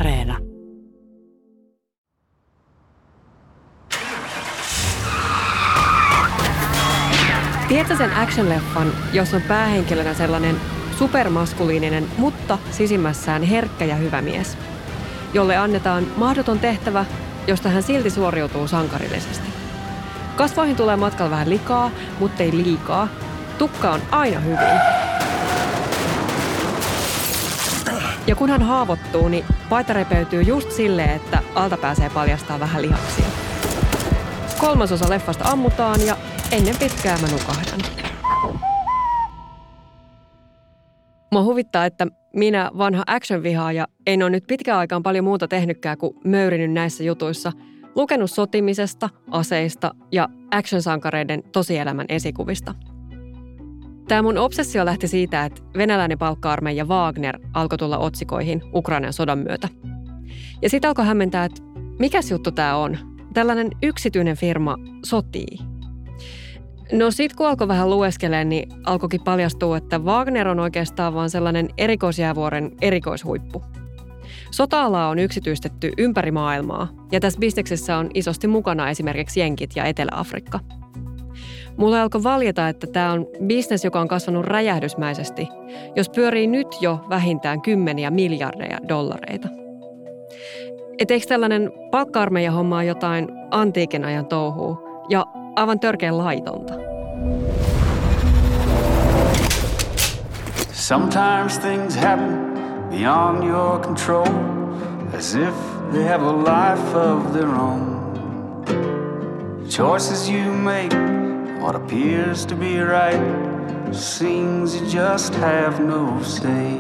Areena. Tiedätkö sen action-leffan, jossa on päähenkilönä sellainen supermaskuliininen, mutta sisimmässään herkkä ja hyvä mies, jolle annetaan mahdoton tehtävä, josta hän silti suoriutuu sankarillisesti. Kasvoihin tulee matkalla vähän likaa, mutta ei liikaa. Tukka on aina hyvin. Ja kun hän haavoittuu, niin paita repeytyy just silleen, että alta pääsee paljastaa vähän lihaksia. 3/3 leffasta ammutaan ja ennen pitkää mä nukahdan. Mua huvittaa, että minä, vanha action-vihaaja, en ole nyt pitkään aikaan paljon muuta tehnytkään kuin möyrinyt näissä jutuissa, lukenut sotimisesta, aseista ja action-sankareiden tosielämän esikuvista. Tämä mun obsessio lähti siitä, että venäläinen palkka-armeija Wagner alkoi tulla otsikoihin Ukrainan sodan myötä. Ja sitten alkoi hämmentää, että mikäs juttu tämä on? Tällainen yksityinen firma sotii. No sit kun alkoi vähän lueskelemaan, niin alkoikin paljastua, että Wagner on oikeastaan vaan sellainen erikoisjäävuoren erikoishuippu. Sota-alaa on yksityistetty ympäri maailmaa ja tässä bisneksessä on isosti mukana esimerkiksi Jenkit ja Etelä-Afrikka. Mulle alkoi valjeta, että tämä on bisnes, joka on kasvanut räjähdysmäisesti, jos pyörii nyt jo vähintään kymmeniä miljardeja dollareita. Et eikö tällainen palkka-armeija hommaa jotain antiikin ajan touhua ja aivan törkeän laitonta? Sometimes things happen beyond your control, as if they have a life of their own. Choices you make, what appears to be right, seems you just have no say.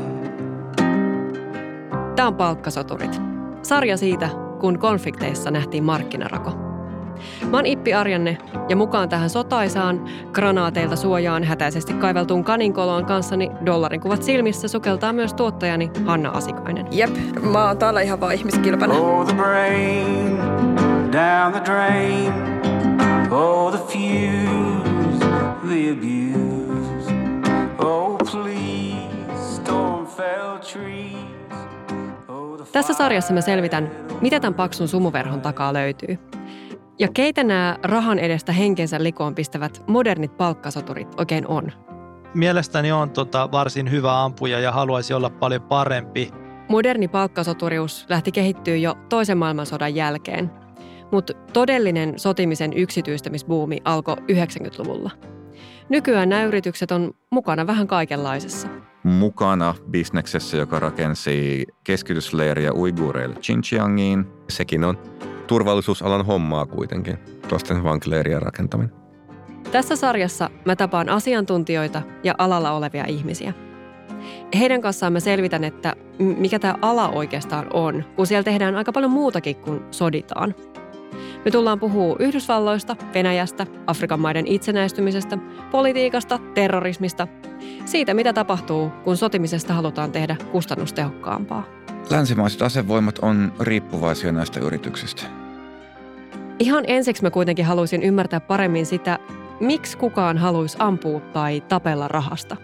Tämä on Palkkasoturit. Sarja siitä, kun konflikteissa nähtiin markkinarako. Mä oon Ippi Arjanne ja mukaan tähän sotaisaan, granaateilta suojaan hätäisesti kaiveltuun kaninkoloon kanssani dollarinkuvat silmissä sukeltaa myös tuottajani Hanna Asikainen. Jep, mä oon täällä ihan vaan ihmiskilpänä. Oh, the brain, down the drain, oh, the fuse, the abuse, oh, please, storm-felled trees. Tässä sarjassa mä selvitän, mitä tämän paksun sumuverhon takaa löytyy. Ja keitä nämä rahan edestä henkensä likoon pistävät modernit palkkasoturit oikein on? Mielestäni on varsin hyvä ampuja ja haluaisi olla paljon parempi. Moderni palkkasoturius lähti kehittyä jo toisen maailmansodan jälkeen, mutta todellinen sotimisen yksityistämisbuumi alkoi 90-luvulla. Nykyään nämä yritykset on mukana vähän kaikenlaisessa. Mukana bisneksessä, joka rakensi keskitysleiriä uiguureille Xinjiangiin. Sekin on turvallisuusalan hommaa kuitenkin, tuosten vankileirien rakentaminen. Tässä sarjassa mä tapaan asiantuntijoita ja alalla olevia ihmisiä. Heidän kanssaan mä selvitän, että mikä tämä ala oikeastaan on, kun siellä tehdään aika paljon muutakin kuin soditaan. Me tullaan puhua Yhdysvalloista, Venäjästä, Afrikan maiden itsenäistymisestä, politiikasta, terrorismista, siitä mitä tapahtuu, kun sotimisesta halutaan tehdä kustannustehokkaampaa. Länsimaiset asevoimat on riippuvaisia näistä yrityksistä. Ihan ensiksi mä kuitenkin haluaisin ymmärtää paremmin sitä, miksi kukaan haluaisi ampua tai tapella rahasta.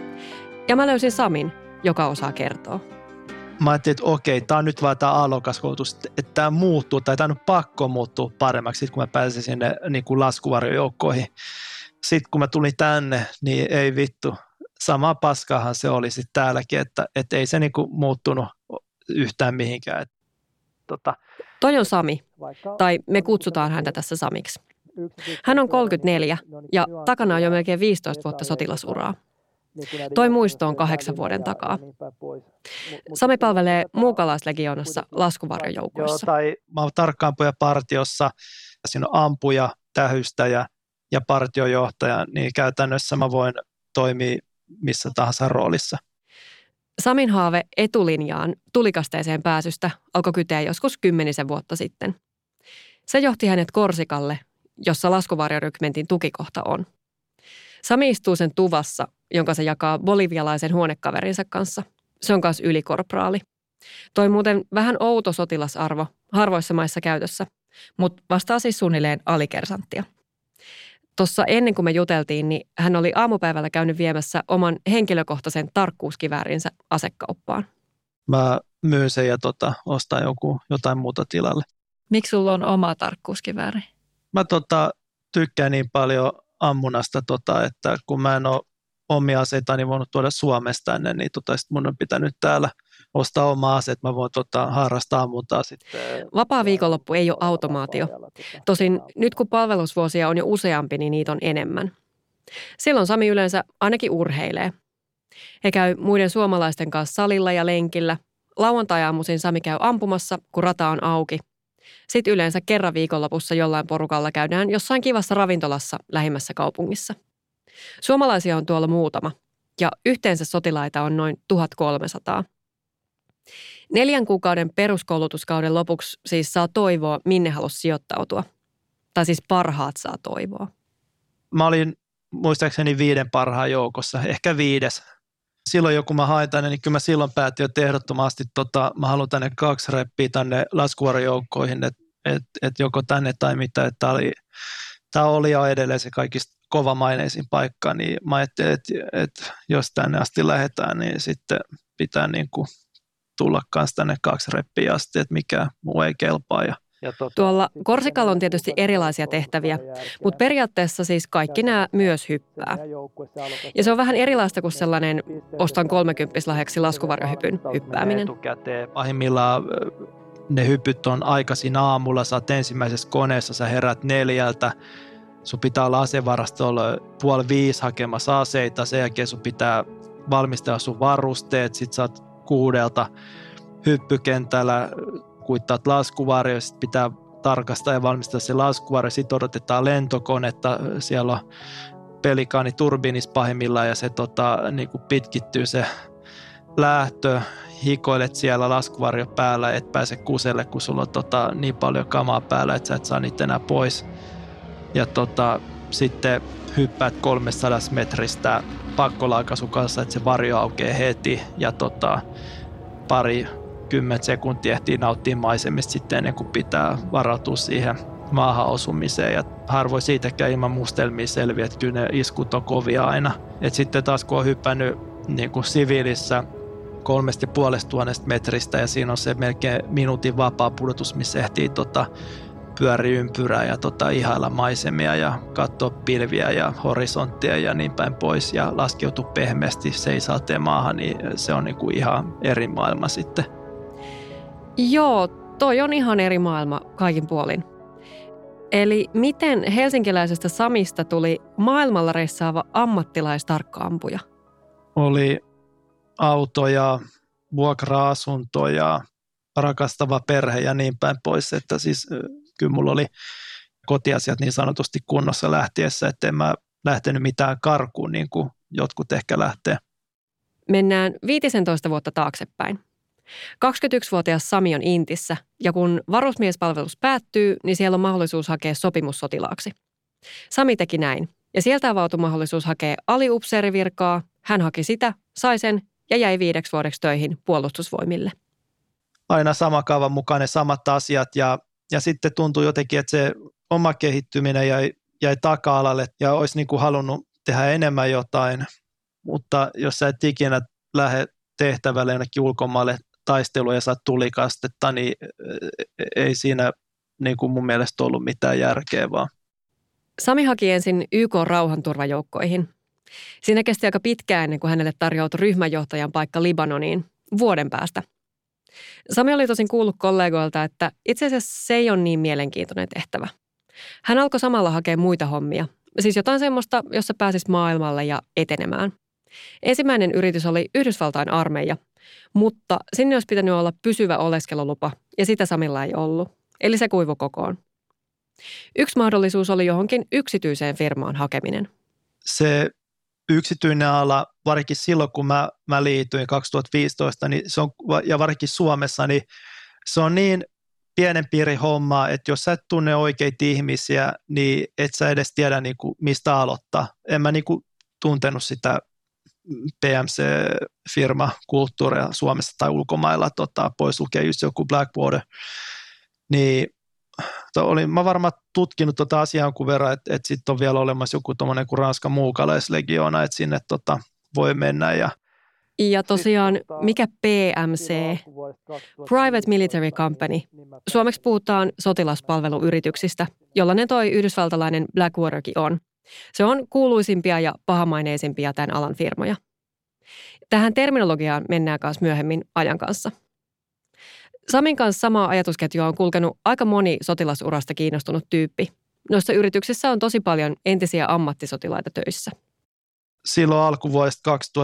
Ja mä löysin Samin, joka osaa kertoa. Mä ajattelin, että okei, tää on nyt vaan tää alokaskoulutus, että tää muuttuu tai tää on pakko muuttua paremmaksi, sit kun mä pääsin sinne niin kuin laskuvarjojoukkoihin. Sitten kun mä tulin tänne, niin ei vittu, sama paskahan se oli sitten täälläkin, että ei se niin kuin muuttunut yhtään mihinkään. Toi on Sami, tai me kutsutaan häntä tässä Samiksi. Hän on 34 ja takana on jo melkein 15 vuotta sotilasuraa. Toi muisto on 8 vuoden takaa. Sami palvelee muukalaislegioonassa laskuvarjojoukoissa. Mä oon tarkkaampuja partiossa, siinä on ampuja, tähystäjä ja partiojohtaja, niin käytännössä mä voin toimia missä tahansa roolissa. Samin haave etulinjaan tulikasteeseen pääsystä alkoi kyteä joskus 10 vuotta sitten. Se johti hänet Korsikalle, jossa laskuvarjorykmentin tukikohta on. Sami istuu sen tuvassa, jonka se jakaa bolivialaisen huonekaverinsa kanssa. Se on myös ylikorporaali. Toi muuten vähän outo sotilasarvo, harvoissa maissa käytössä, mutta vastaa siis suunnilleen alikersanttia. Tuossa ennen kuin me juteltiin, niin hän oli aamupäivällä käynyt viemässä oman henkilökohtaisen tarkkuuskiväärinsä asekauppaan. Mä myyn sen ja ostaa jotain muuta tilalle. Miksi sulla on oma tarkkuuskivääri? Mä tykkään niin paljon ammunasta, että kun mä en ole omia aseita niin voinut tuoda Suomesta tänne, niin sit mun on pitänyt täällä ostaa oma ase, että mä voin harrastaa ammuntaa sitten. Vapaa viikonloppu ei ole automaatio. Tosin nyt kun palvelusvuosia on jo useampi, niin niitä on enemmän. Silloin Sami yleensä ainakin urheilee. He käy muiden suomalaisten kanssa salilla ja lenkillä. Lauantai-aamuisin Sami käy ampumassa, kun rata on auki. Sitten yleensä kerran viikonlopussa jollain porukalla käydään jossain kivassa ravintolassa lähimmässä kaupungissa. Suomalaisia on tuolla muutama, ja yhteensä sotilaita on noin 1300. 4 kuukauden peruskoulutuskauden lopuksi siis saa toivoa, minne halusi sijoittautua. Tai siis parhaat saa toivoa. Mä olin muistaakseni 5 parhaan joukossa, ehkä 5. Silloin joku mä hain tänne, niin kyllä mä silloin päätin, että ehdottomasti mä haluan tänne 2 reppiä tänne laskuvarjojoukkoihin, että joko tänne tai mitä. Tämä oli jo edelleen se kaikista kovamaineisin paikka, niin mä ajattelin, että jos tänne asti lähdetään, niin sitten pitää niin kuin tulla kanssa tänne 2 reppiä asti, että mikä muu ei kelpaa. Tuolla Korsikalla on tietysti erilaisia tehtäviä, mutta periaatteessa siis kaikki nämä myös hyppää. Ja se on vähän erilaista kuin sellainen ostan 30 lahjaksi laskuvarjohypyn hyppääminen. Pahimmillaan ne hypyt on aikaisin aamulla, sä oot ensimmäisessä koneessa, sä herät 4, sun pitää olla asevarastolla 4:30 hakemassa aseita, sen jälkeen sun pitää valmistella sun varusteet, sit sä oot 6 hyppykentällä, kuittaat laskuvarjo, sit pitää tarkastaa ja valmistella se laskuvarjo, sit odotetaan lentokonetta, siellä on pelikaani turbiinis pahimmillaan ja se niin kuin pitkittyy se lähtö, hikoilet siellä laskuvarjo päällä, et pääse kuselle, kun sulla on niin paljon kamaa päällä, että sä et saa niitä enää pois. Ja sitten hyppäät 300 metristä pakkolaakaisun kanssa, että se varjo aukeaa heti ja pari 10 sekuntia ehtii nauttia maisemista sitten ennen kuin pitää varautua siihen maahan osumiseen. Ja harvoin siitäkään ilman mustelmia selviä, että kyllä ne iskut on kovia aina. Et sitten taas kun on hyppännyt niin kuin siviilissä 3,5 metristä ja siinä on se melkein minuutin vapaa pudotus, missä ehtii pyöri ympyrää ja ihailla maisemia ja katsoa pilviä ja horisonttia ja niin päin pois ja laskeutua pehmeästi seisaalteen maahan, niin se on niinku ihan eri maailma sitten. Joo, toi on ihan eri maailma kaikin puolin. Eli miten helsinkiläisestä Samista tuli maailmalla reissaava ammattilaistarkka-ampuja? Oli autoja, vuokra-asuntoja, rakastava perhe ja niin päin pois, että siis kyllä mulla oli kotiasiat niin sanotusti kunnossa lähtiessä, että en mä lähtenyt mitään karkuun niin kuin jotkut ehkä lähtee. Mennään 15 vuotta taaksepäin. 21-vuotias Sami on Intissä ja kun varusmiespalvelus päättyy, niin siellä on mahdollisuus hakea sopimussotilaaksi. Sami teki näin ja sieltä avautui mahdollisuus hakea aliupseerivirkaa. Hän haki sitä, sai sen ja jäi 5 vuodeksi töihin puolustusvoimille. Aina sama kaavan mukaan ne samat asiat ja sitten tuntui jotenkin, että se oma kehittyminen jäi taka-alalle ja olisi niin kuin halunnut tehdä enemmän jotain, mutta jos sä et ikinä lähde tehtävälle jonnekin ulkomaalle taisteluun ja saat tulikastetta, niin ei siinä niin kuin mun mielestä ollut mitään järkeä vaan. Sami haki ensin YK-rauhanturvajoukkoihin. Siinä kesti aika pitkään ennen kuin hänelle tarjoutui ryhmänjohtajan paikka Libanoniin vuoden päästä. Sami oli tosin kuullut kollegoilta, että itse asiassa se ei ole niin mielenkiintoinen tehtävä. Hän alkoi samalla hakea muita hommia, siis jotain semmoista, jossa pääsisi maailmalle ja etenemään. Ensimmäinen yritys oli Yhdysvaltain armeija, mutta sinne olisi pitänyt olla pysyvä oleskelulupa ja sitä Samilla ei ollut, eli se kuivui kokoon. Yksi mahdollisuus oli johonkin yksityiseen firmaan hakeminen. Se yksityinen ala, varsinkin silloin kun mä liityin 2015, niin se on, ja varsinkin Suomessa, niin se on niin pienen piirin hommaa, että jos sä et tunne oikeita ihmisiä, niin et sä edes tiedä niin kuin, mistä aloittaa. En mä niin kuin, tuntenut sitä PMC-firmakulttuuria Suomessa tai ulkomailla, pois lukee just joku Blackwater, niin mä varmaan tutkinut asiaa jonkun verran, että sitten on vielä olemassa joku tommoinen kuin Ranskan muukalaislegioona, että sinne voi mennä ja Ja tosiaan, mikä PMC, Private Military Company, suomeksi puhutaan sotilaspalveluyrityksistä, jollainen toi yhdysvaltalainen Blackwaterkin on. Se on kuuluisimpia ja pahamaineisimpia tämän alan firmoja. Tähän terminologiaan mennään kanssa myöhemmin ajan kanssa. Samin kanssa samaa ajatusketjua on kulkenut aika moni sotilasurasta kiinnostunut tyyppi. Noissa yrityksissä on tosi paljon entisiä ammattisotilaita töissä. Silloin alkuvuodesta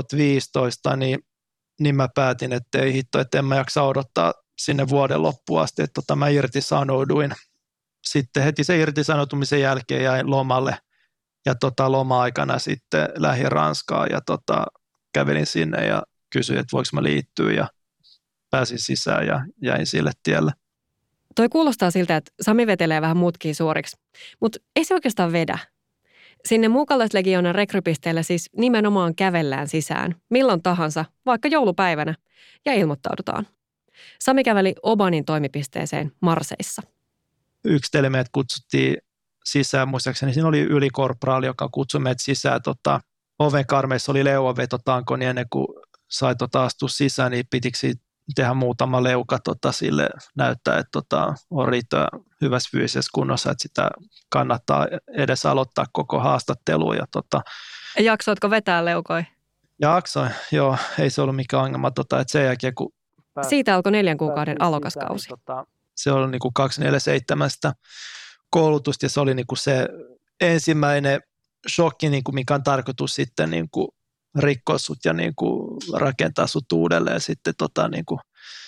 2015 niin mä päätin, että ei hitto, että en mä jaksa odottaa sinne vuoden loppuun asti, että mä irtisanouduin. Sitten heti sen irtisanoutumisen jälkeen jäin lomalle ja loma-aikana sitten lähdin Ranskaan ja kävelin sinne ja kysyin, että voiko mä liittyä ja pääsin sisään ja jäin sille tielle. Toi kuulostaa siltä, että Sami vetelee vähän muutkin suoriksi, mutta ei se oikeastaan vedä. Sinne Muukalaislegioonan rekrypisteelle siis nimenomaan kävellään sisään, milloin tahansa, vaikka joulupäivänä, ja ilmoittaudutaan. Sami käveli Obanin toimipisteeseen Marseissa. Yksi meidät kutsuttiin sisään, muistaakseni siinä oli ylikorporaali, joka kutsui meidät sisään. Oven karmeissa oli leuanvetotanko, niin ennen kuin sai astua sisään, niin pitikö tehdä muutama leuka sille näyttää, että on riittävän hyvässä fyysisessä kunnossa, että sitä kannattaa edes aloittaa koko haastattelu. Jaksoitko vetää leukoja? Jaksoin, joo, ei se ollut mikään ongelma. Että sen jälkeen, kun siitä alkoi 4 kuukauden alokaskausi. Se oli niin kuin 247 koulutusta ja se oli niin kuin se ensimmäinen shokki, niin kuin mikä on tarkoitus sitten niin kuin rikkoa sut ja niin kuin rakentaa sut uudelleen sitten niin kuin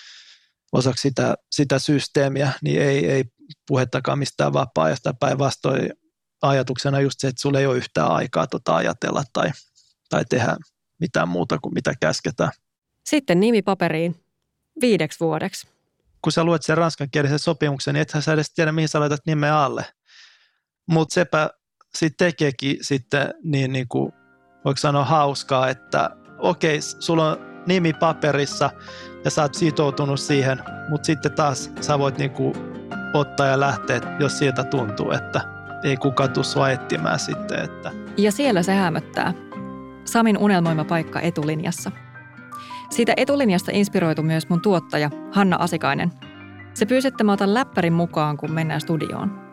osaksi sitä systeemiä, niin ei puhettakaan mistään vapaa-ajasta. Päinvastoin ajatuksena just se, että sulla ei ole yhtään aikaa ajatella tai tehdä mitään muuta kuin mitä käsketään. Sitten nimi paperiin 5 vuodeksi. Kun sä luet sen ranskankielisen sopimuksen, niin ethän sä edes tiedä, mihin sä laitat nimen alle. Mutta sepä sitten tekeekin sitten niin kuin voiko sanoa hauskaa, että okei, sulla on nimi paperissa ja sä oot sitoutunut siihen, mutta sitten taas sä voit niinku ottaa ja lähteä, jos siltä tuntuu, että ei kukaan tule sua etsimään sitten. Että. Ja siellä se hämöttää. Samin unelmoima paikka etulinjassa. Siitä etulinjasta inspiroitu myös mun tuottaja Hanna Asikainen. Se pyysi, että mä otan läppärin mukaan, kun mennään studioon.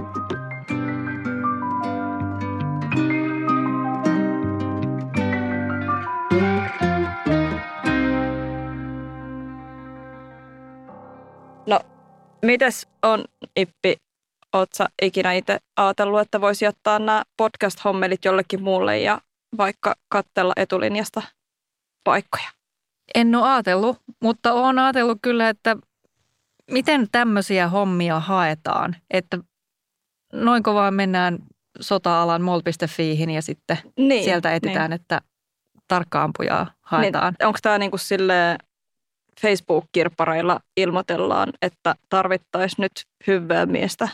No, mites on, Ippi, oot sä ikinä itse ajatellut, että voisi jättää nämä podcast-hommelit jollekin muulle ja vaikka katsella etulinjasta paikkoja? En ole ajatellut, mutta olen ajatellut kyllä, että miten tämmöisiä hommia haetaan, että noinko vaan mennään sota-alan mol.fiihin ja sitten sieltä etsitään, että tarkka-ampujaa haetaan. Niin, onko tämä niinku silleen Facebook-kirppareilla ilmoitellaan, että tarvittaisiin nyt hyvää miestä?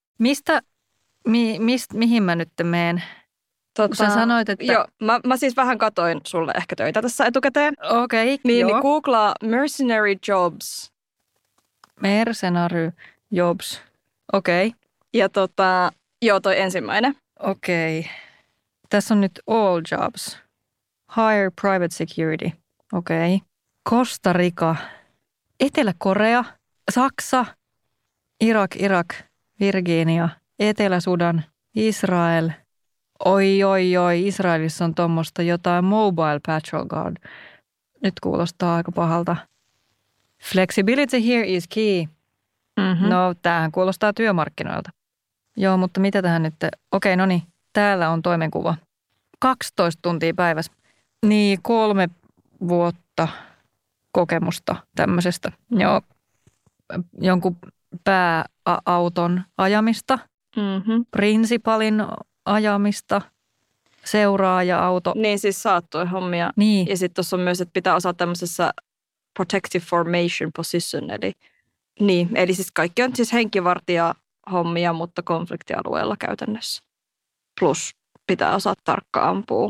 Mihin mä nyt menen? Sä sanoit, että... Joo, mä siis vähän katoin sulle ehkä töitä tässä etukäteen. Okei, niin googlaa mercenary jobs. Mercenary jobs, okei. Ja toi ensimmäinen. Okei. Tässä on nyt all jobs. Hire private security, okei. Costa Rica, Etelä-Korea, Saksa, Irak, Virginia, Etelä-Sudan, Israel. Oi, Israelissa on tuommoista jotain Mobile Patrol Guard. Nyt kuulostaa aika pahalta. Flexibility here is key. Mm-hmm. No, tämähän kuulostaa työmarkkinoilta. Joo, mutta mitä tähän nyt? Okei, no niin, täällä on toimenkuva. 12 tuntia päivässä. Niin, 3 vuotta kokemusta tämmöisestä. Joo, jonkun pääauton ajamista, prinsipalin ajamista, seuraaja-auto. Niin, siis saattoi hommia. Niin. Ja sitten tuossa on myös, että pitää osata tämmöisessä protective formation position, eli siis kaikki on siis henkivartija-hommia, mutta konfliktialueella käytännössä. Plus pitää osata tarkka ampua.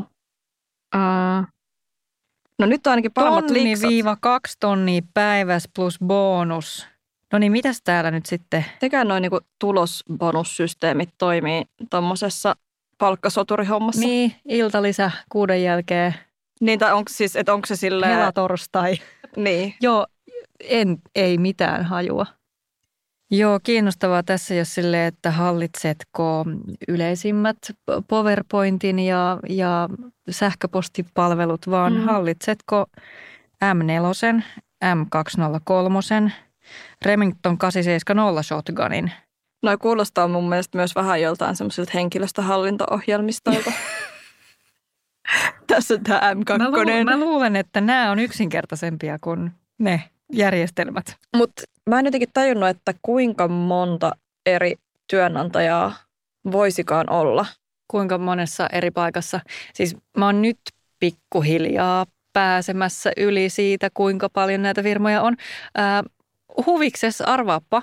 No nyt on ainakin paremmat liksat. 1–2 tonnia päivässä plus bonus. No niin, mitäs täällä nyt sitten? Tekään noin niinku tulosbonussysteemit toimii tuommoisessa palkkasoturihommassa. Niin, iltalisä 6 jälkeen. Niin, tai onko se silleen... Helatorstai. Niin. Joo, ei mitään hajua. Joo, kiinnostavaa tässä jos silleen, että hallitsetko yleisimmät PowerPointin ja sähköpostipalvelut, vaan hallitsetko M4, M203, Remington 870 shotgunin. Noi kuulostaa mun mielestä myös vähän joltain semmoisilta henkilöstöhallinto-ohjelmistoilta. Tässä on tämä M2. Mä luulen, että nämä on yksinkertaisempia kuin ne järjestelmät. Mutta mä en jotenkin tajunnut, että kuinka monta eri työnantajaa voisikaan olla. Kuinka monessa eri paikassa. Siis mä oon nyt pikkuhiljaa pääsemässä yli siitä, kuinka paljon näitä firmoja on. Huviksessa arvaappa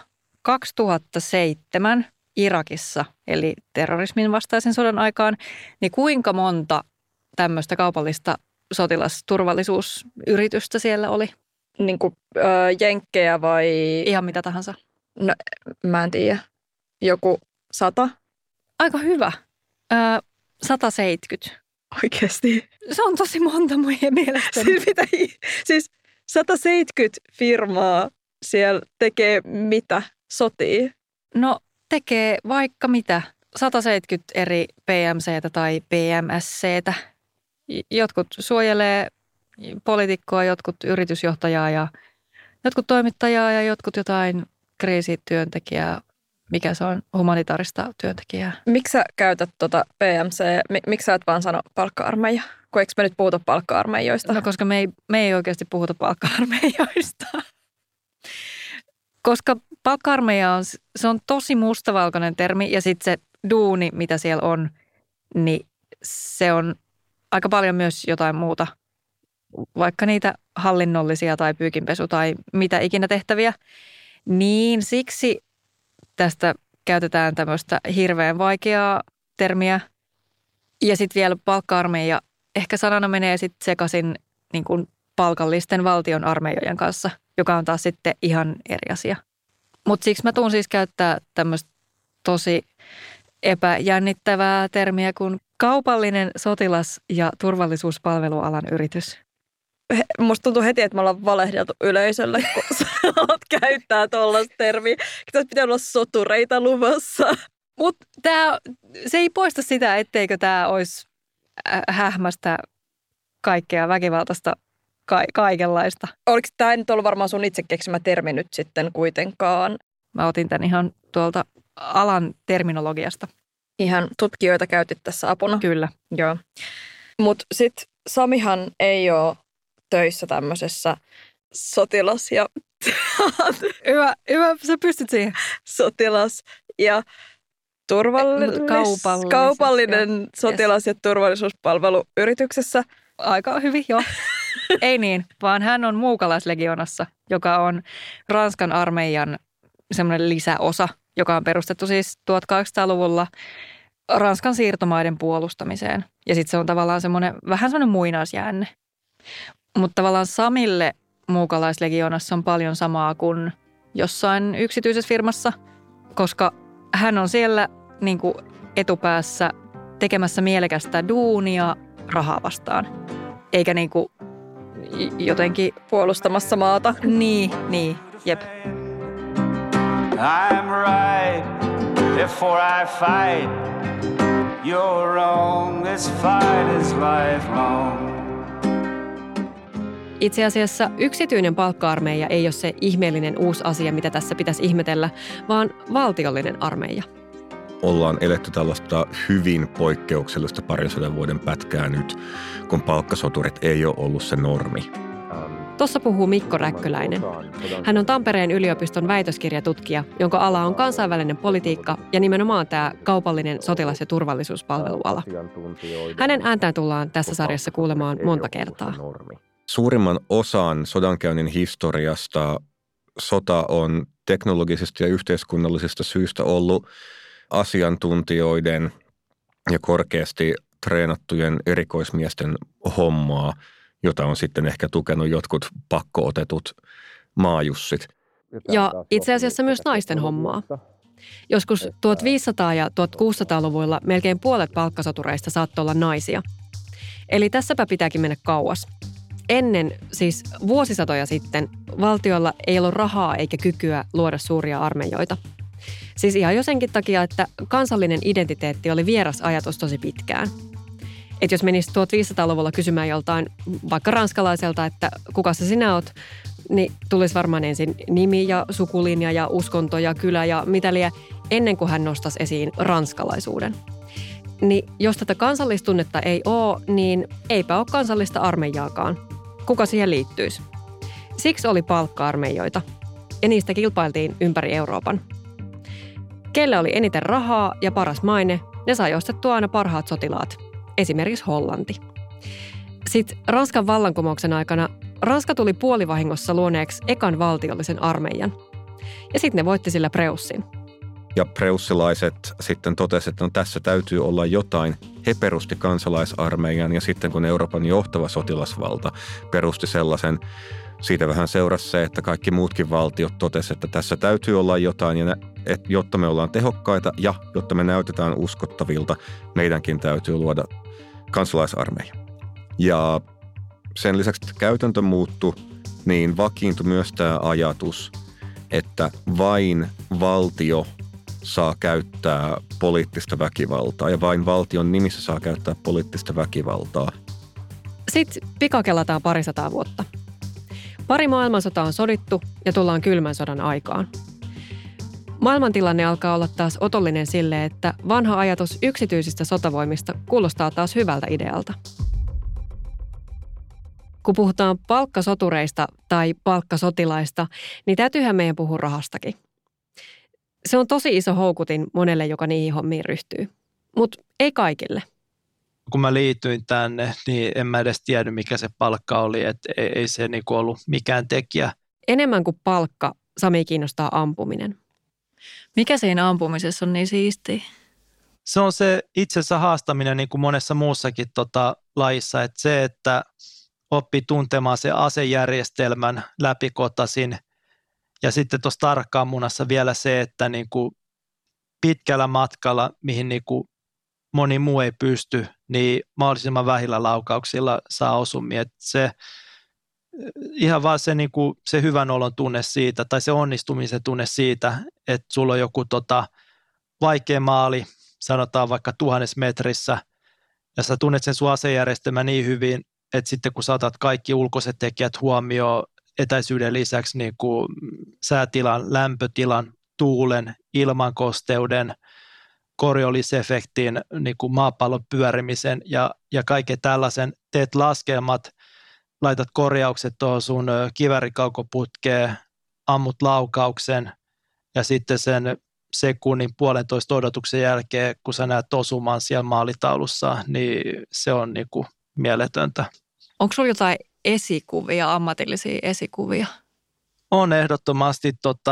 2007 Irakissa, eli terrorismin vastaisen sodan aikaan, niin kuinka monta tämmöistä kaupallista sotilasturvallisuusyritystä siellä oli? Niin kuin jenkkejä vai... Ihan mitä tahansa. No, mä en tiedä. Joku 100? Aika hyvä. 170. Oikeasti. Se on tosi monta mun mielestäni. Siis 170 firmaa siellä tekee mitä? Sotii? No tekee vaikka mitä. 170 eri PMCtä tai PMSCtä. Jotkut suojelee poliitikkoa, jotkut yritysjohtajaa ja jotkut toimittajaa ja jotkut jotain kriisityöntekijää. Mikä se on? Humanitaarista työntekijää. Miksi sä käytät PMC? Miksi sä et vaan sano palkka-armeija? Kun eikö me nyt puhuta palkka-armeijoista? No koska me ei oikeasti puhuta palkka-armeijoista. Koska palkka-armeija on tosi mustavalkoinen termi ja sitten se duuni, mitä siellä on, niin se on aika paljon myös jotain muuta. Vaikka niitä hallinnollisia tai pyykinpesu tai mitä ikinä tehtäviä, niin siksi tästä käytetään tämmöistä hirveän vaikeaa termiä. Ja sitten vielä palkka-armeija, ehkä sanana menee sitten sekaisin niin kuin palkallisten valtion armeijojen kanssa, joka on taas sitten ihan eri asia. Mutta siksi mä tuun siis käyttää tämmöistä tosi epäjännittävää termiä kuin kaupallinen sotilas- ja turvallisuuspalvelualan yritys. Musta tuntuu heti, että me ollaan valehdeltu yleisölle, kun sä oot käyttää tuollaista termiä. Tässä pitää olla sotureita luvassa. Mutta se ei poista sitä, etteikö tämä olisi hähmästä kaikkea väkivaltaista kaikenlaista. Oliko tämä nyt ollut varmaan sun itse keksimä termi nyt sitten kuitenkaan? Mä otin tämän ihan tuolta alan terminologiasta. Ihan tutkijoita käytit tässä apuna. Kyllä. Joo. Mutta sitten Samihan ei ole töissä tämmöisessä sotilas- ja... Hyvä, sä pystyt siihen. Sotilas- ja kaupallinen sotilas- ja turvallisuuspalveluyrityksessä. Aika hyvin, joo. Ei niin, vaan hän on muukalaislegionassa, joka on Ranskan armeijan semmoinen lisäosa, joka on perustettu siis 1800-luvulla Ranskan siirtomaiden puolustamiseen. Ja sitten se on tavallaan vähän semmoinen muinaisjäänne. Mutta tavallaan Samille muukalaislegionassa on paljon samaa kuin jossain yksityisessä firmassa, koska hän on siellä niin kuin etupäässä tekemässä mielekästä duunia rahaa vastaan. Eikä niin kuin jotenkin puolustamassa maata. Niin, jep. I'm right before I fight. You're wrong, this fight is lifelong. Itse asiassa yksityinen palkka-armeija ei ole se ihmeellinen uusi asia, mitä tässä pitäisi ihmetellä, vaan valtiollinen armeija. Ollaan eletty tällaista hyvin poikkeuksellista 200 vuoden pätkää nyt, kun palkkasoturit ei ole ollut se normi. Tuossa puhuu Mikko Räkköläinen. Hän on Tampereen yliopiston väitöskirjatutkija, jonka ala on kansainvälinen politiikka ja nimenomaan tämä kaupallinen sotilas- ja turvallisuuspalveluala. Hänen ääntään tullaan tässä sarjassa kuulemaan monta kertaa. Suurimman osan sodankäynnin historiasta sota on teknologisista ja yhteiskunnallisista syistä ollut asiantuntijoiden ja korkeasti treenattujen erikoismiesten hommaa, jota on sitten ehkä tukenut jotkut pakkootetut maajussit. Ja itse asiassa myös naisten hommaa. Joskus 1500- ja 1600-luvuilla melkein puolet palkkasotureista saattoi olla naisia. Eli tässäpä pitääkin mennä kauas. Ennen, siis vuosisatoja sitten, valtiolla ei ollut rahaa eikä kykyä luoda suuria armeijoita. Siis ihan jo senkin takia, että kansallinen identiteetti oli vieras ajatus tosi pitkään. Että jos menisi 1500-luvulla kysymään joltain vaikka ranskalaiselta, että kuka sä sinä oot, niin tulisi varmaan ensin nimi ja sukulinja ja uskonto ja kylä ja mitä liian, ennen kuin hän nostaisi esiin ranskalaisuuden. Niin jos tätä kansallistunnetta ei ole, niin eipä ole kansallista armeijaakaan. Kuka siihen liittyisi? Siksi oli palkka-armeijoita, ja niistä kilpailtiin ympäri Euroopan. Kelle oli eniten rahaa ja paras maine, ne sai ostettua aina parhaat sotilaat, esimerkiksi Hollanti. Sitten Ranskan vallankumouksen aikana Ranska tuli puolivahingossa luoneeksi ekan valtiollisen armeijan, ja sitten ne voitti sillä Preussin. Ja preussilaiset sitten totesivat, että no tässä täytyy olla jotain. He perusti kansalaisarmeijan ja sitten kun Euroopan johtava sotilasvalta perusti sellaisen, siitä vähän seurasi se, että kaikki muutkin valtiot totesivat, että tässä täytyy olla jotain ja jotta me ollaan tehokkaita ja jotta me näytetään uskottavilta, meidänkin täytyy luoda kansalaisarmeija. Ja sen lisäksi, että käytäntö muuttui, niin vakiintui myös tämä ajatus, että vain valtio saa käyttää poliittista väkivaltaa ja vain valtion nimissä saa käyttää poliittista väkivaltaa. Sitten pikakelataan parisataa vuotta. Pari maailmansotaa on sodittu ja tullaan kylmän sodan aikaan. Maailmantilanne alkaa olla taas otollinen sille, että vanha ajatus yksityisistä sotavoimista kuulostaa taas hyvältä idealta. Kun puhutaan palkkasotureista tai palkkasotilaista, niin täytyyhän meidän puhua rahastakin. Se on tosi iso houkutin monelle, joka niihin hommiin ryhtyy. Mutta ei kaikille. Kun mä liityin tänne, niin en mä edes tiennyt, mikä se palkka oli. Että ei se niinku ollut mikään tekijä. Enemmän kuin palkka, Sami kiinnostaa ampuminen. Mikä siinä ampumisessa on niin siistiä? Se on se itsensä haastaminen niin kuin monessa muussakin lajissa. Että se, että oppii tuntemaan se asejärjestelmän läpikotaisin. Ja sitten tuossa tarkkaammunassa vielä se, että niin kuin pitkällä matkalla, mihin niin kuin moni muu ei pysty, niin mahdollisimman vähillä laukauksilla saa osumia. Että se, ihan vaan se, niin kuin, se hyvän olon tunne siitä, tai se onnistumisen tunne siitä, että sulla on joku vaikea maali, sanotaan vaikka 1000 metrissä, ja sä tunnet sen sun asejärjestelmän niin hyvin, että sitten kun saatat kaikki ulkoiset tekijät huomioon, etäisyyden lisäksi niin kuin säätilan, lämpötilan, tuulen, ilmankosteuden, Coriolis-efektin, niin kuin maapallon pyörimisen ja kaiken tällaisen. Teet laskelmat, laitat korjaukset tuohon sun kiväärikaukoputkeen, ammut laukauksen ja sitten sen sekunnin 1,5 odotuksen jälkeen, kun sä näet osumaan siellä maalitaulussa, niin se on niin kuin mieletöntä. Onko sulla jotain esikuvia, ammatillisia esikuvia? On ehdottomasti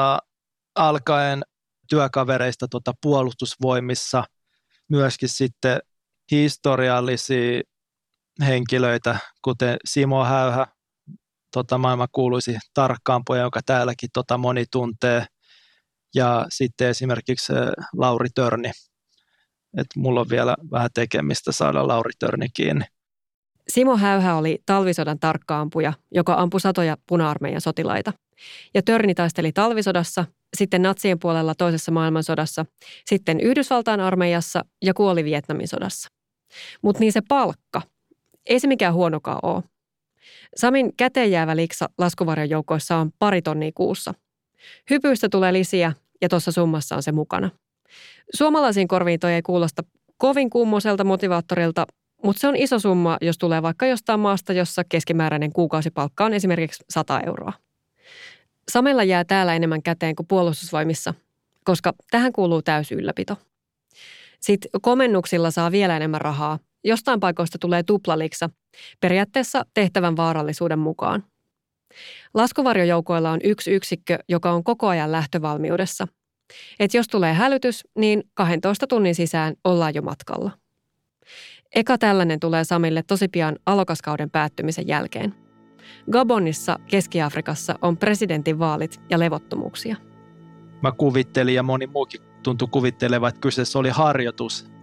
alkaen työkavereista puolustusvoimissa, myöskin sitten historiallisia henkilöitä, kuten Simo Häyhä, maailman kuuluisi tarkkaampuja, joka täälläkin moni tuntee, ja sitten esimerkiksi Lauri Törni. Et mulla on vielä vähän tekemistä saada Lauri Törni kiinni. Simo Häyhä oli talvisodan tarkkaampuja, joka ampui satoja puna-armeijan sotilaita. Ja Törni taisteli talvisodassa, sitten natsien puolella toisessa maailmansodassa, sitten Yhdysvaltain armeijassa ja kuoli Vietnamin sodassa. Mutta niin se palkka, ei se mikään huonokaan ole. Samin käteen jäävä liksa laskuvarjon joukoissa on 2 tonnia kuussa. Hypyistä tulee lisiä ja tuossa summassa on se mukana. Suomalaisiin korviin toi ei kuulosta kovin kummoiselta motivaattorilta, mutta se on iso summa, jos tulee vaikka jostain maasta, jossa keskimääräinen kuukausipalkka on esimerkiksi 100 euroa. Samella jää täällä enemmän käteen kuin puolustusvoimissa, koska tähän kuuluu täysi ylläpito. Sitten komennuksilla saa vielä enemmän rahaa. Jostain paikoista tulee tuplaliksa, periaatteessa tehtävän vaarallisuuden mukaan. Laskuvarjojoukoilla on yksi yksikkö, joka on koko ajan lähtövalmiudessa. Et jos tulee hälytys, niin 12 tunnin sisään ollaan jo matkalla. Eka tällainen tulee Samille tosi pian alokaskauden päättymisen jälkeen. Gabonissa, Keski-Afrikassa on presidentinvaalit ja levottomuuksia. Mä kuvittelin ja moni muukin tuntui kuvittelevan, että kyseessä oli harjoitus.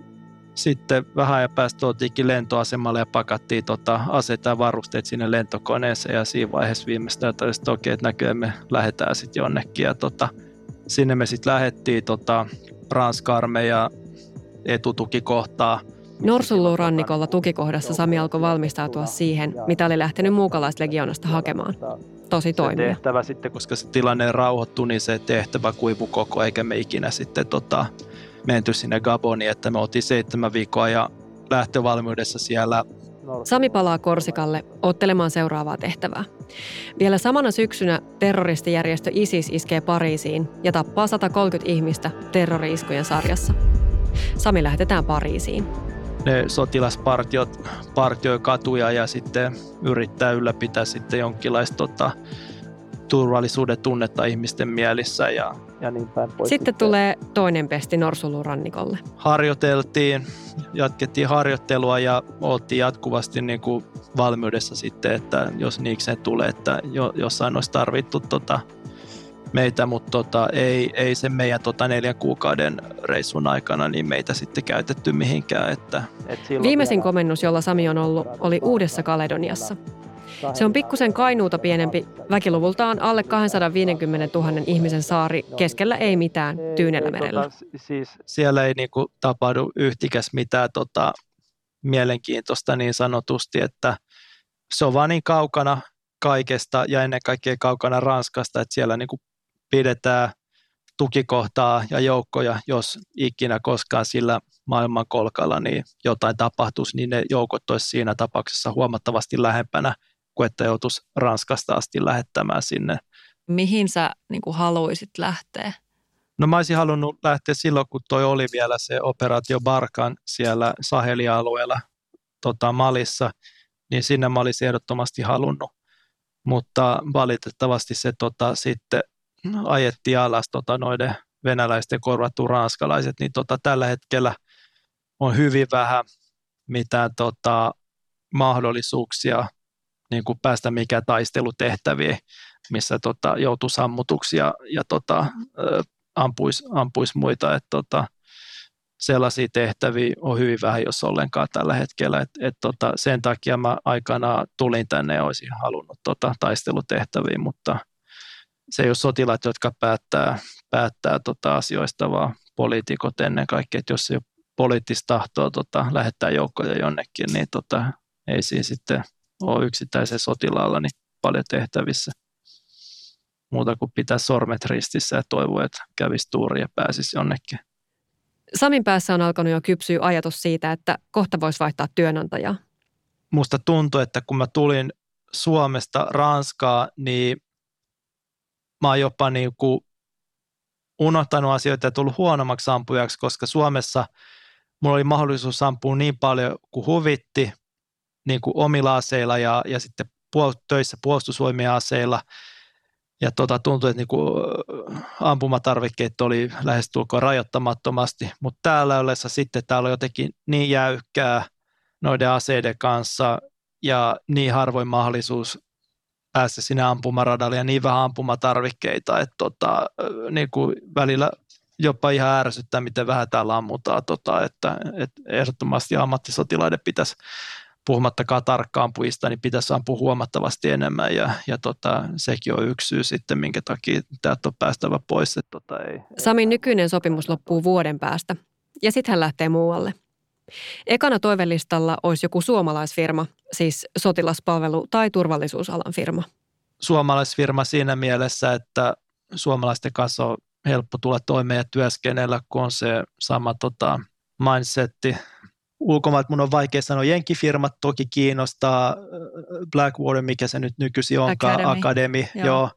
sitten vähän ajan päästä oltiinkin lentoasemalle ja pakattiin aseita ja varusteet sinne lentokoneeseen ja siinä vaiheessa viimeistään todettiin, että okei, että näköjään me lähdetään sitten jonnekin ja sinne me sitten lähdettiin Ranska-armeijan etutukikohtaa. Norsunluurannikolla tukikohdassa Sami alkoi valmistautua siihen, mitä oli lähtenyt muukalaislegioonasta hakemaan. Tosi toimia. Se tehtävä sitten, koska se tilanne rauhoittui, niin se tehtävä kuivui koko, eikä me ikinä sitten menty sinne Gaboniin, että me oltiin 7 viikkoa ja lähtövalmiudessa siellä. Sami palaa Korsikalle ottelemaan seuraavaa tehtävää. Vielä samana syksynä terroristijärjestö ISIS iskee Pariisiin ja tappaa 130 ihmistä terrori-iskujen sarjassa. Sami lähetetään Pariisiin. Ne sotilaspartiot partioi katuja ja sitten yrittää ylläpitää sitten jonkinlaista turvallisuuden tunnetta ihmisten mielissä ja niin päin pois. Sitten tulee toinen pesti Norsunluurannikolle. Jatkettiin harjoittelua ja oltiin jatkuvasti niin kuin valmiudessa sitten, että jos niikseen tulee, että jossain olisi tarvittu meitä, mutta ei se meidän 4 kuukauden reissun aikana niin meitä sitten käytetty mihinkään. Viimeisin komennus, jolla Sami on ollut, oli Uudessa-Kaledoniassa. Se on pikkusen Kainuuta pienempi, väkiluvultaan alle 250 000 ihmisen saari, keskellä ei mitään, Tyynellä merellä. Siis siellä ei niinku tapahdu yhtikäs mitään mielenkiintoista niin sanotusti, että se on vaan niin kaukana kaikesta ja ennen kaikkea kaukana Ranskasta, että siellä niinku pidetään tukikohtaa ja joukkoja, jos ikinä koskaan sillä maailmankolkalla niin jotain tapahtuisi, niin ne joukot olisi siinä tapauksessa huomattavasti lähempänä kuin että joutuisi Ranskasta asti lähettämään sinne. Mihin sä niin kuin haluaisit lähteä? No mä olisin halunnut lähteä silloin, kun toi oli vielä se operaatio Barkan siellä Sahelia-alueella Malissa, niin sinne mä olisin ehdottomasti halunnut. Mutta valitettavasti se sitten ajettiin alas noiden venäläisten korvattuun ranskalaiset, niin tällä hetkellä on hyvin vähän mitään mahdollisuuksia niin kuin päästä mikään taistelutehtäviin, missä joutuu sammutuksia ja ampuisi muita. Sellaisia tehtäviä on hyvin vähän, jos ollenkaan tällä hetkellä. Sen takia mä aikanaan tulin tänne ja olisin halunnut taistelutehtäviä, mutta se ei ole sotilaat, jotka päättää asioista, vaan poliitikot ennen kaikkea. Että jos ei ole poliittista tahtoa lähettää joukkoja jonnekin, niin ei siinä sitten ole yksittäisen sotilaalla niin paljon tehtävissä. Muuta kuin pitää sormet ristissä ja toivoa, että kävisi tuuri ja pääsisi jonnekin. Samin päässä on alkanut jo kypsyä ajatus siitä, että kohta voisi vaihtaa työnantajaa. Musta tuntui, että kun mä tulin Suomesta Ranskaan, niin mä oon jopa niin kuin unohtanut asioita ja tullut huonommaksi ampujaksi, koska Suomessa mulla oli mahdollisuus ampua niin paljon kuin huvitti niin kuin omilla aseilla ja sitten töissä puolustusvoimien aseilla. Ja tuntui, että niin kuin ampumatarvikkeet oli lähestulkoon rajoittamattomasti, mutta täällä ollessa sitten täällä on jotenkin niin jäykkää noiden aseiden kanssa ja niin harvoin mahdollisuus päästä sinne ampumaradalle ja niin vähän ampumatarvikkeita, että niin kuin välillä jopa ihan ärsyttää, miten vähän täällä ammutaan, että ehdottomasti ammattisotilaiden pitäisi, puhumattakaan tarkka-ampujista, niin pitäisi ampua huomattavasti enemmän ja sekin on yksi syy sitten, minkä takia täältä on päästävä pois. Ei. Samin nykyinen sopimus loppuu vuoden päästä ja sitten hän lähtee muualle. Ekana toivelistalla olisi joku suomalaisfirma, siis sotilaspalvelu- tai turvallisuusalan firma. Suomalaisfirma siinä mielessä, että suomalaisten kanssa on helppo tulla toimeen ja työskennellä, kun on se sama mindsetti. Ulkomailta mun on vaikea sanoa, jenkifirmat toki kiinnostaa, Blackwater, mikä se nyt nykyisin onkaan, Academy, joo.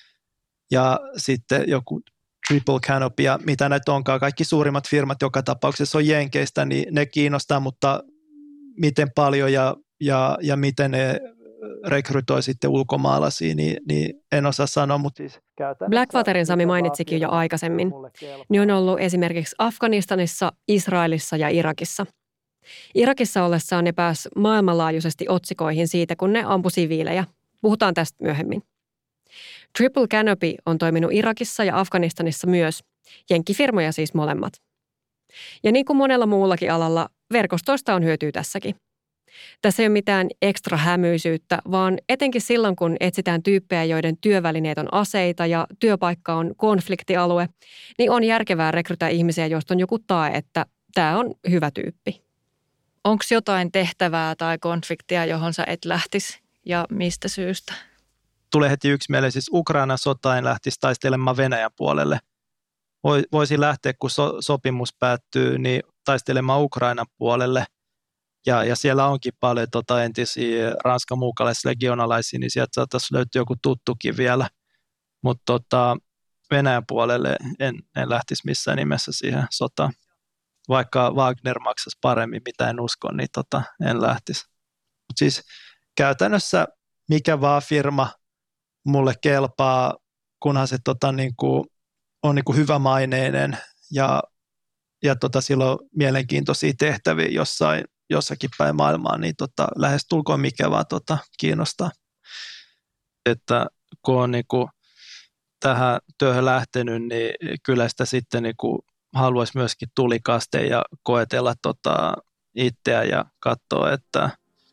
Ja sitten joku Triple Canopy ja mitä näitä onkaan, kaikki suurimmat firmat joka tapauksessa on jenkeistä, niin ne kiinnostaa, mutta miten paljon ja miten ne rekrytoi sitten ulkomaalaisia, niin en osaa sanoa. Mutta siis Blackwaterin Sami mainitsikin jo aikaisemmin. Ne on ollut esimerkiksi Afganistanissa, Israelissa ja Irakissa. Irakissa ollessaan ne pääsi maailmanlaajuisesti otsikoihin siitä, kun ne ampui siviilejä. Puhutaan tästä myöhemmin. Triple Canopy on toiminut Irakissa ja Afganistanissa myös, jenkkifirmoja siis molemmat. Ja niin kuin monella muullakin alalla, verkostoista on hyötyä tässäkin. Tässä ei ole mitään ekstra hämyisyyttä, vaan etenkin silloin, kun etsitään tyyppejä, joiden työvälineet on aseita ja työpaikka on konfliktialue, niin on järkevää rekrytä ihmisiä, joista on joku tae, että tämä on hyvä tyyppi. Onko jotain tehtävää tai konfliktia, johon sä et lähtisi ja mistä syystä? Tulee heti yksi mieleen, siis Ukrainan sota en lähtisi taistelemaan Venäjän puolelle. Voisi lähteä, kun sopimus päättyy, niin taistelemaan Ukrainan puolelle. Ja siellä onkin paljon entisiä ranskan muukalaislegionalaisia, niin sieltä saattaisi löytyä joku tuttukin vielä. Mutta Venäjän puolelle en lähtisi missään nimessä siihen sotaan. Vaikka Wagner maksaisi paremmin, mitä en usko, niin en lähtisi. Mutta siis käytännössä mikä vaan firma mulle kelpaa, kunhan se on hyvämaineinen ja sillä on mielenkiintoisia tehtäviä jossakin päin maailmaa, niin lähes tulkoon mikä vaan kiinnostaa. Että kun on tähän työhön lähtenyt, niin kyllä sitä sitten haluaisi myöskin tulikasteen ja koetella itseä ja katsoa, että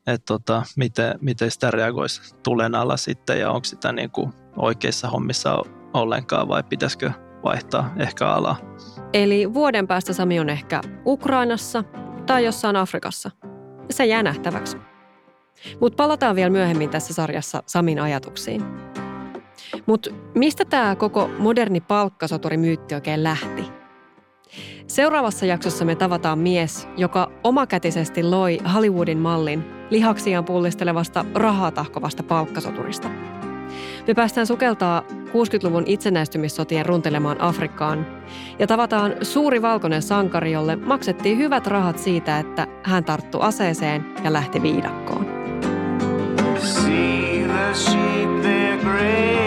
miten sitä reagoisi tulen alla sitten ja onko sitä oikeissa hommissa ollenkaan vai pitäisikö vaihtaa ehkä alaa. Eli vuoden päästä Sami on ehkä Ukrainassa tai jossain Afrikassa. Se jää nähtäväksi. Mutta palataan vielä myöhemmin tässä sarjassa Samin ajatuksiin. Mutta mistä tämä koko moderni palkkasoturimyytti oikein lähti? Seuraavassa jaksossa me tavataan mies, joka omakätisesti loi Hollywoodin mallin lihaksiaan pullistelevasta rahaa tahkovasta palkkasoturista. Me päästään sukeltaa 60-luvun itsenäistymissotien runtelemaan Afrikkaan ja tavataan suuri valkoinen sankari, jolle maksettiin hyvät rahat siitä, että hän tarttui aseeseen ja lähti viidakkoon. See the sheep, they're gray.